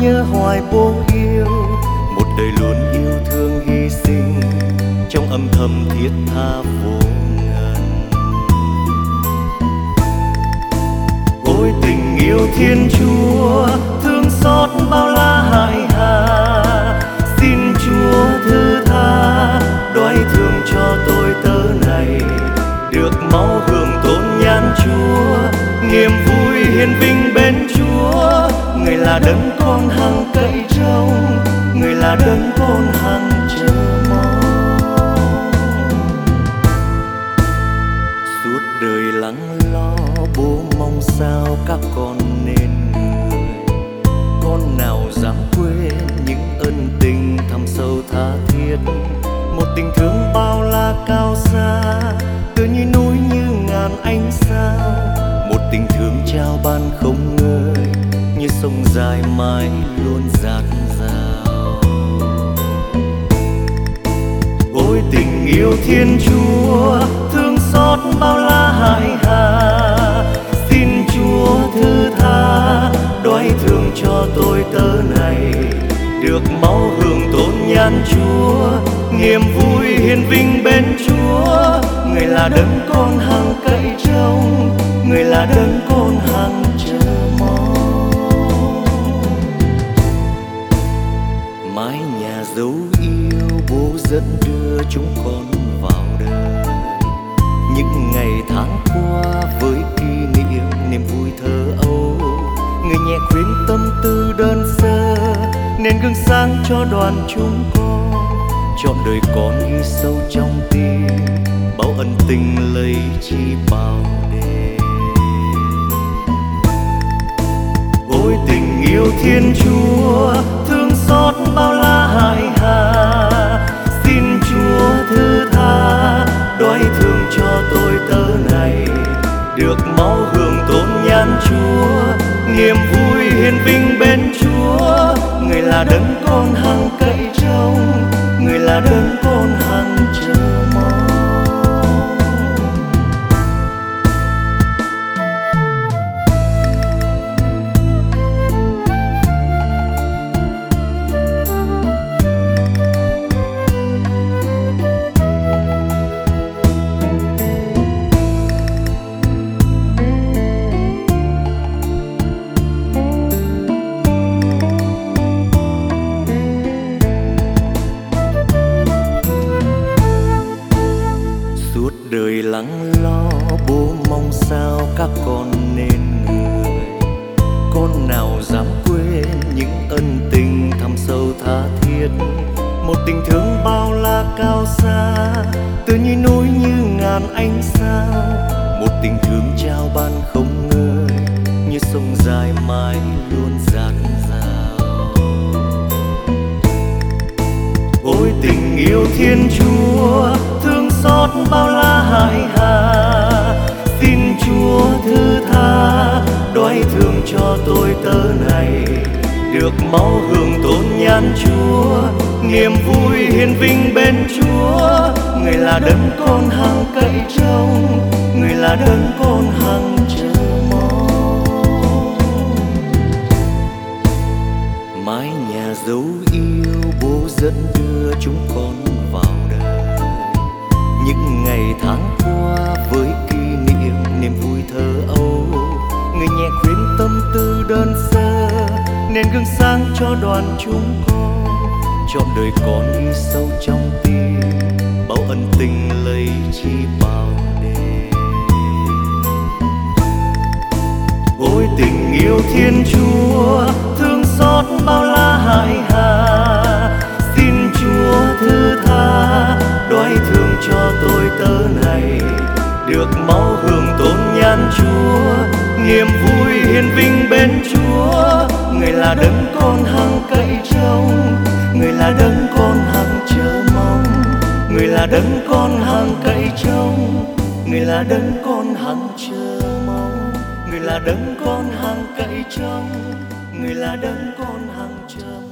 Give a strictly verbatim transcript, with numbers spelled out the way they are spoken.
nhớ hoài bố yêu, một đời luôn yêu thương hy sinh trong âm thầm thiết tha vô ngần. Ôi tình yêu Thiên Chúa thương xót bao la hại hà, xin Chúa thứ tha đoái thương cho tôi tớ này, được máu hưởng tôn nhan Chúa, niềm vui hiền vinh bên Chúa. Người là đấng con hằng cậy trông, người là đấng con hằng chờ mong. Suốt đời lắng lo bố mong sao các con nên người, con nào dám quên những ân tình thầm sâu tha thiết. Một tình thương bao la cao xa, tựa như núi như ngàn ánh sao, một tình thương trao ban không ngơi, như sông dài mãi luôn dạt dào. Ôi tình yêu Thiên Chúa thương xót bao la hại hà, xin Chúa thứ tha đoái thương cho tôi tớ này, được máu hưởng tôn nhan Chúa, niềm vui hiền vinh bên Chúa. Người là đấng con hằng cậy trông, người là đấng con hằng chờ mong. Mái nhà dấu yêu bố dẫn đưa chúng con vào đời, những ngày tháng qua với kỷ niệm niềm vui thơ ấu. Người nhẹ khuyên tâm tư đơn sơ, nên gương sáng cho đoàn chúng con, trọn đời con ghi sâu trong tim, bao ân tình lấy chi bao đêm. Ôi tình yêu Thiên Chúa thương xót bao la hại hà, xin Chúa thứ tha đoái thương cho tôi tớ này, được máu hưởng tôn nhan Chúa, niềm vui hiền vinh bên Chúa. Người là đấng con hằng cậy trông, người là đấng con hằng chờ mong. Đời lắng lo bố mong sao các con nên người, con nào dám quên những ân tình thầm sâu tha thiết. Một tình thương bao la cao xa, tựa như núi như ngàn ánh sao, một tình thương trao ban không ngơi, như sông dài mãi luôn dạt dào. Ôi tình yêu Thiên Chúa thương xót bao la hại hà, xin Chúa thứ tha đoái thương cho tôi tớ này, được máu hưởng tôn nhan Chúa, niềm vui hiền vinh bên Chúa. Người là đấng con hằng cậy trông, người là đấng con hằng chờ mong. Mái nhà dấu yêu bố dẫn đưa chúng con vào đời, những ngày tháng qua với kỷ niệm niềm vui thơ ấu. Người nhẹ khuyên tâm tư đơn sơ, nên gương sáng cho đoàn chúng con, trọn đời con ghi sâu trong tim, bao ân tình lấy chi bao đêm. Ôi tình yêu Thiên Chúa thương xót bao la hại hà, xin Chúa thứ tha đoái thương cho tôi tớ này, được máu hưởng tôn nhan Chúa, niềm vui hiền vinh bên Chúa. Người là đấng con hằng cậy trông, người là đấng con hằng chờ mong, người là đấng con hằng cậy trông, người là đấng con hằng chờ mong, người là đấng con hằng cậy trông, người là đấng con hằng chờ mong.